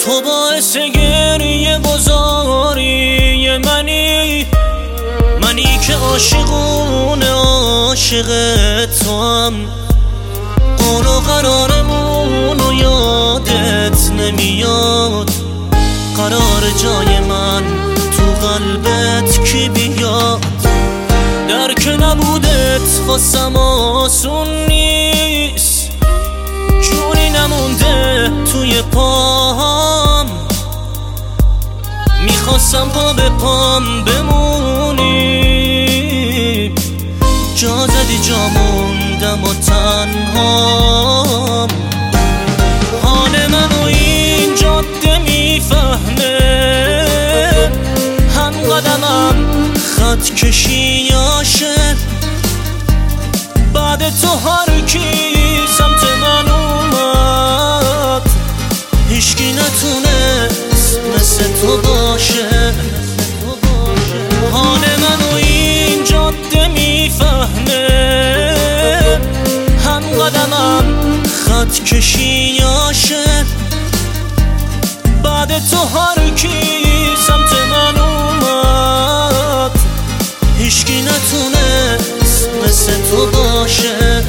تو باعث گریه گذاری منی که عاشقونه عاشق توام. قول و قرارمونو یادت نمیاد، قرار جای من تو قلبت کی بیاد؟ درک نبودت واسم آسون نیست، جونی نمونده توی پام. میخواستم پا به پام بمونی، جا زدی جا موندم و تنهام. حال منو این جاده میفهمه، هم قدمم خط کشیاشه. بعد تو هر کی سمت من اومد، هیچکی نتونست مثل تو باشه. حال منو این جاده میفهمه، هم قدمم خط کشیاشه. بعد تو هر کی سمت من اومد، هیچکی نتونست مثل تو باشه.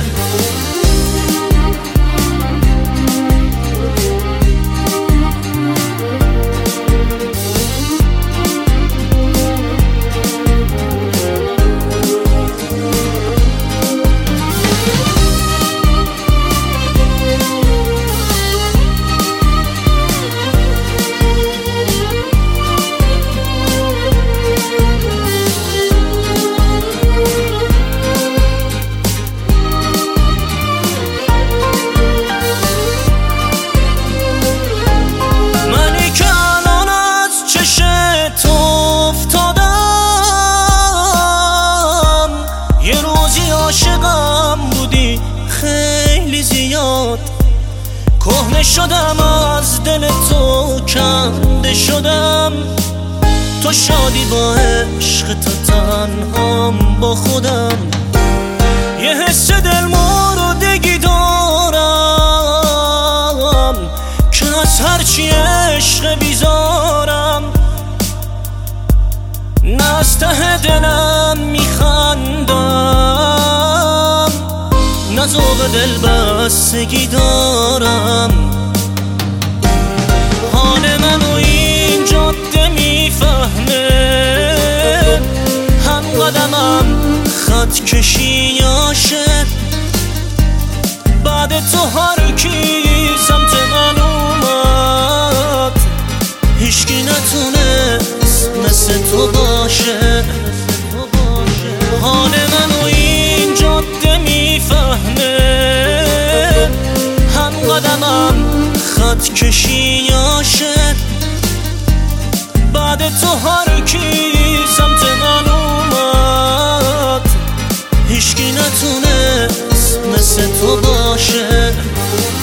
عاشقم بودی خیلی زیاد، کهنه شدم از دل تو، کنده شدم. تو شادی با عشق، تو تنهام با خودم. یه حس دل موردگی دارم که از هرچی عشق بیزارم. نه از ته دلم میخندم، نه ذوق دل بستگی دارم. حال منو این جاده میفهمه، هم قدمم خط کشیاشه. بعد تو هر کی سمت من اومد، هیچکی نتونست مثل تو باشه. حال منو این جاده میفهمه، هم قدمم خط کشیاشه. بعد تو هر کی سمت من اومد، هیچکی نتونست مثل تو باشه.